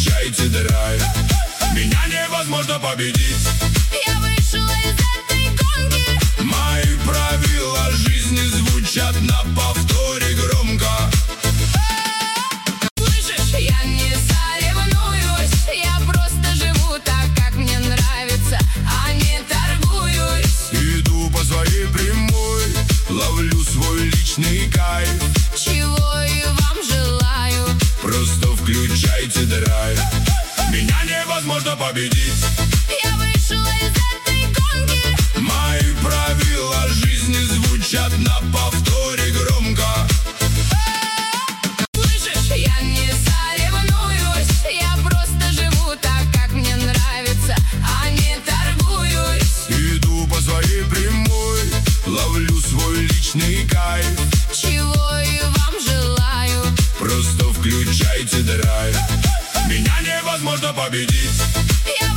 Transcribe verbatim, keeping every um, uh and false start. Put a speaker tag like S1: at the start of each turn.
S1: включайте драйв. Меня невозможно победить.
S2: Я вышла из этой гонки.
S1: Мои правила жизни звучат на повторе громко.
S2: Слышишь, я не соревнуюсь, я просто живу так, как мне нравится, а не торгуюсь.
S1: Иду по своей прямой, ловлю свой личный кайф.
S2: Чего и вам желаю.
S1: Просто включайте драйв. Меня невозможно победить.
S2: Я вышла из этой гонки.
S1: Мои правила жизни звучат на повторе громко.
S2: Слышишь, я не соревнуюсь, я просто живу так, как мне нравится, а не торгуюсь.
S1: Иду по своей прямой, ловлю свой личный кайф.
S2: Чего и вам желаю.
S1: Просто включайте драйв. Меня невозможно победить.
S2: Я